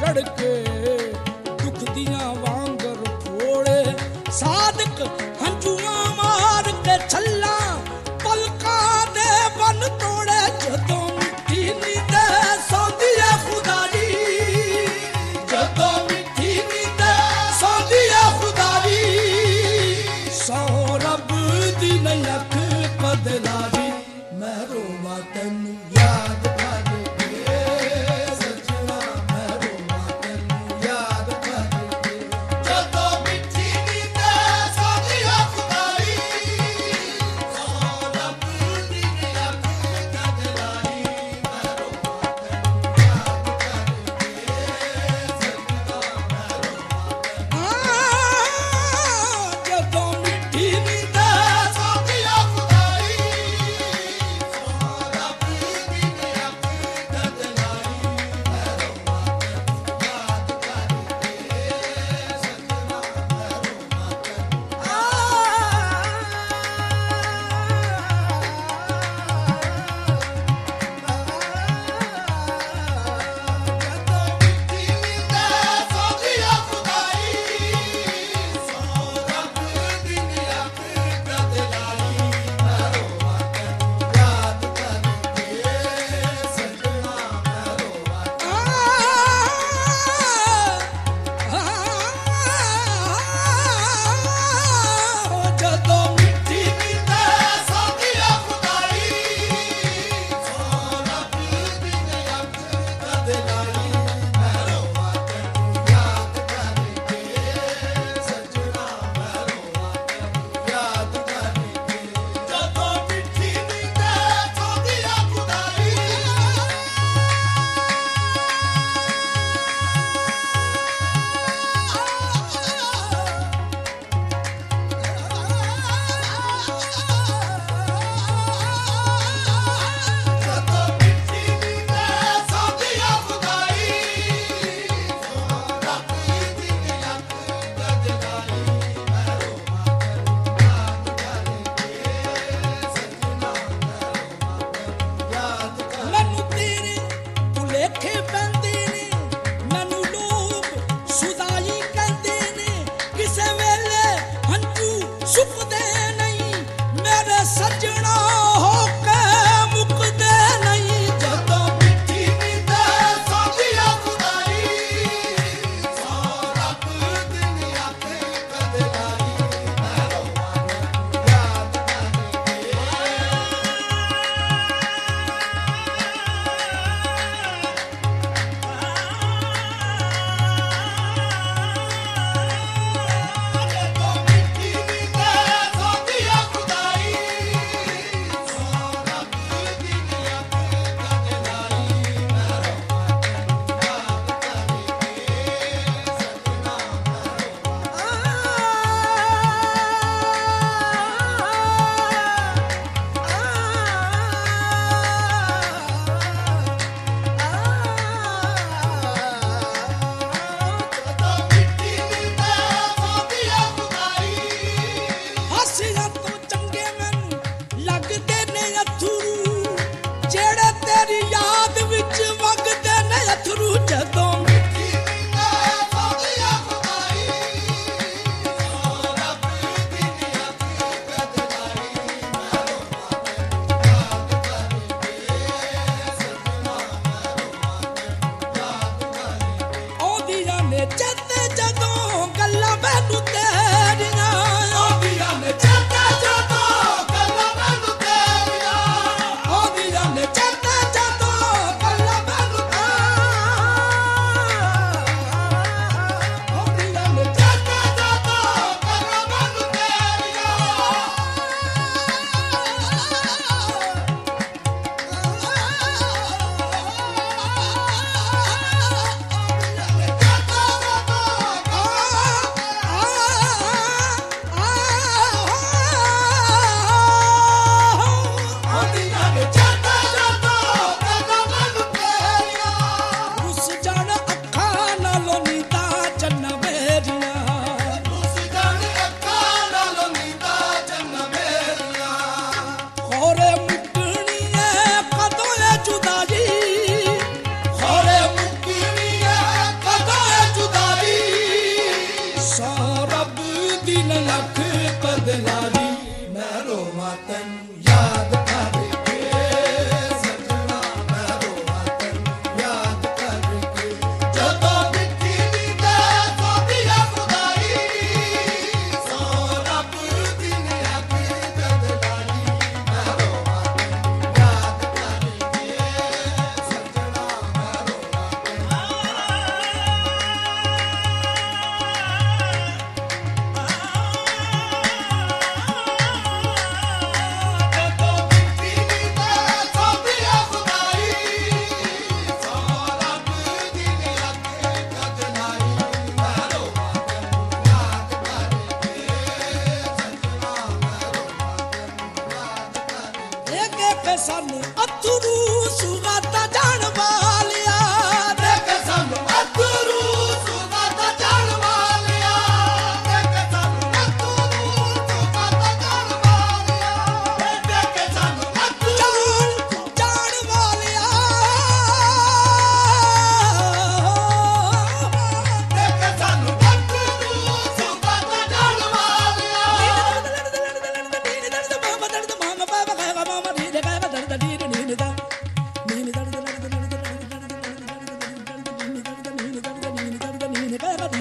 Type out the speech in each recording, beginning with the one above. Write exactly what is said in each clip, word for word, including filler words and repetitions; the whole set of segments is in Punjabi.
चढ़ के दुख दियां वांगर फोड़े साधक हंजुआ मार के छल्ला पलका दे बन तोड़े जदों मिठी नींद सौंदी है खुदारी जदों मिठी नींद सौंदी है खुदारी सौ रब दी नहीं अख बदलारी मैं रोवा तैनू याद करके सजना मैं रोवा तैनू याद करके जदों मिठी नींद सौंदी है खुदारी सौ रब दी नहीं अख बदलारी मैं रोवा तैनू याद करके सजना मैं रोवा जदों मिठी नींद सौंदी है खुदारी सौ रब दी नहीं अख बदलारी मैं रोवा तैनू याद करके सजना मैं रोवा ਮੈਨੂੰ ਤੇਰੇ ਭੁਲੇਖੇ ਪੈਂਦੇ ਨੇ ਮੈਨੂੰ ਲੋਕ ਸੁਦਾਈ ਕਹਿੰਦੇ ਨੇ ਕਿਸੇ ਵੇਲੇ ਹੰਝੂ ਸੁੱਕਦੇ ਨਹੀਂ ਮੇਰੇ ਸੱਜਣਾ ਹੋ ਕੇ ਮੁੱਕਦੇ ਨਹੀਂ ਜਦੋਂ ਮਿੱਠੀ ਨੀਂਦ ਸੌਂਦੀ ਹੈ ਖੁਦਾਈ ਸੌ ਰੱਬ ਦੀ ਨਹੀਂ ਅਖ ਬਦਲਾਰੀ ਮੈਂ ਰੋਵਾਂ ਯਾਦ ਹਾਸਿਆਂ ਤੋਂ ਚੰਗੇ ਮੈਨੂੰ ਲੱਗਦੇ ਨੇ ਅਥਰੂ ਜਿਹੜੇ ਤੇਰੀ ਯਾਦ ਵਿੱਚ ਵਗਦੇ ਨੇ ਅਥਰੂ ਜਦੋਂ ਮਿੱਠੀ ਨੀਂਦ ਸੌਂਦੀ ਹੈ ਖੁਦਾਈ ਸੌ ਰੱਬ ਦੀ ਨਹੀਂ ਅਖ ਬਦਲਾਰੀ ਮੈਂ ਰੋਵਾਂ ਤੈਨੂ ਯਾਦ ਕਰਕੇ ਸजना ਮੈਂ ਰੋਵਾਂ ਤੈਨੂ ਯਾਦ ਕਰਕੇ ਆਉਂਦੀਆਂ ਨੇ ਚੇਤੇ ਜਦੋਂ ਗੱਲਾਂ ਮੈਨੂੰ ਤੇਰੀਆਂ ਆਉਂਦੀਆਂ ਨੇ ਚੇਤੇ ਜਦੋਂ ਗੱਲਾਂ ਮੈਨੂੰ ਤੇਰੀਆਂ ਆਉਂਦੀਆਂ ਨੇ ਚੇਤੇ ਜਦੋਂ ਗੱਲਾਂ ਮੈਨੂੰ ਆਉਂਦੀਆਂ ਨੇ ਚੇਤੇ ਜਦੋਂ ਗੱਲਾਂ ਮੈਨੂੰ ਤੇਰੀਆਂ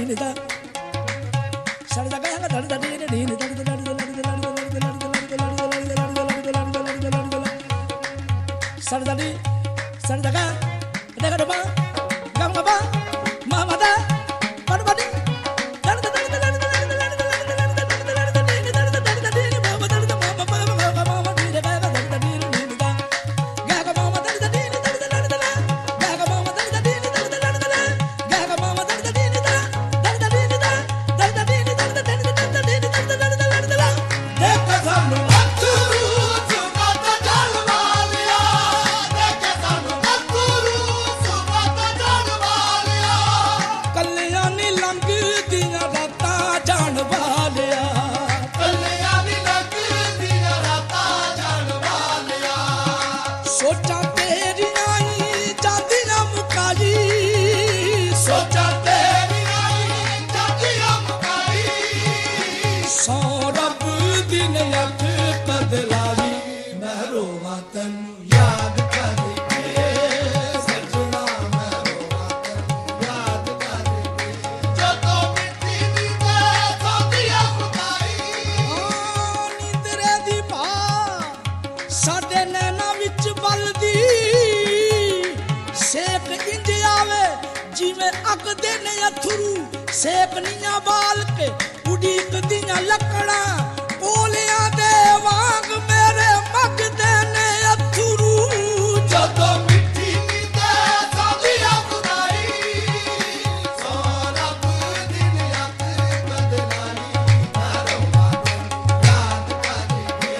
ਨੀ ਦਾ ਸੜ ਦਾ ਗਾ ਗਾ ਦਾ ਨੀ ਨੀ ਨੀ ਦਾ ਦਾ ਦਾ ਸੜ ਦਾ ਨੀ ਸੜ ਦਾ ਗਾ ਦਾ ਗਾ ba ga ma ba ma ma da ba ba ni da da da da da ਸੇਕਣੀਆਂ ਬਾਲ ਕੇ ਉਡੀਕਦੀਆਂ ਲੱਕੜਾਂ ਪੋਲਿਆਂ ਦੇ ਵਾਂਗ ਮੇਰੇ ਮੱਗਦੇ ਨੇ ਅਥਰੂ ਜਦੋਂ ਮਿੱਠੀ ਨੀਂਦੇ ਸੌਂਦੀਆਂ ਖੁਦਾਈ ਸੋ ਰੱਬ ਦਿਨ ਅੱਖ ਬਦਲਾਈ ਨਾ ਰੋਵਾਂ ਯਾਦ ਕਰਕੇ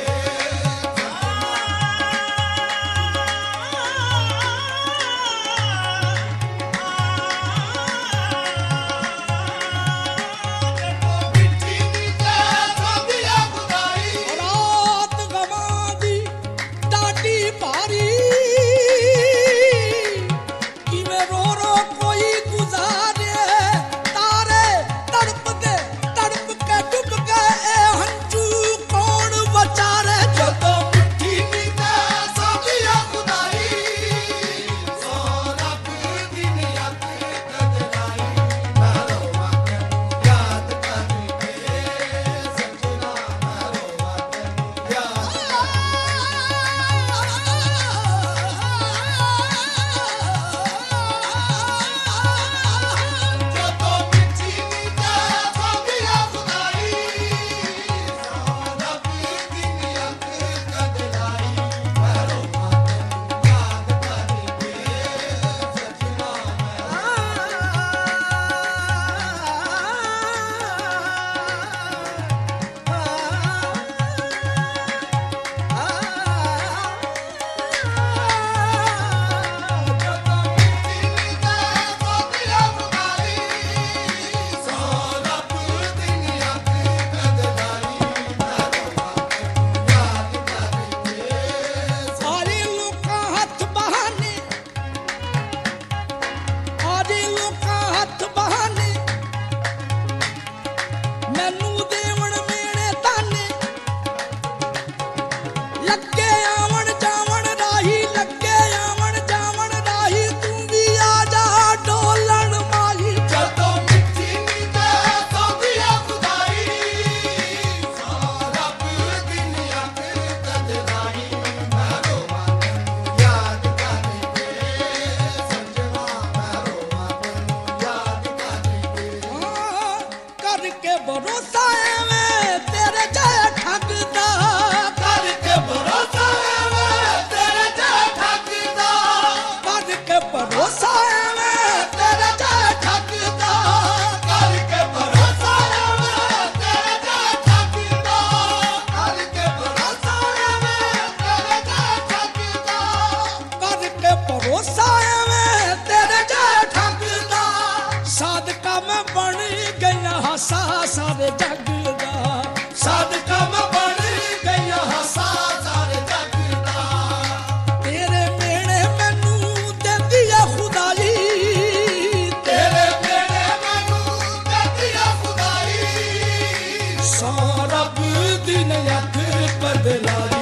ਸਾਰੇ ਜੱਗ ਦਾ ਸਦਕਾ ਮੈਂ ਬਣ ਗਈਆਂ ਹਾਸਾ ਸਾਰੇ ਜੱਗ ਦਾ ਤੇਰੇ ਮੇਣੇ ਮੈਨੂੰ ਦਿੰਦੀ ਆ ਖੁਦਾਈ ਤੇਰੇ ਮੇਣੇ ਮੈਨੂੰ ਦਿੰਦੀ ਆ ਖੁਦਾਈ ਸੋ ਰੱਬ ਦੀ ਨਿਯਤ ਬਦਲਾ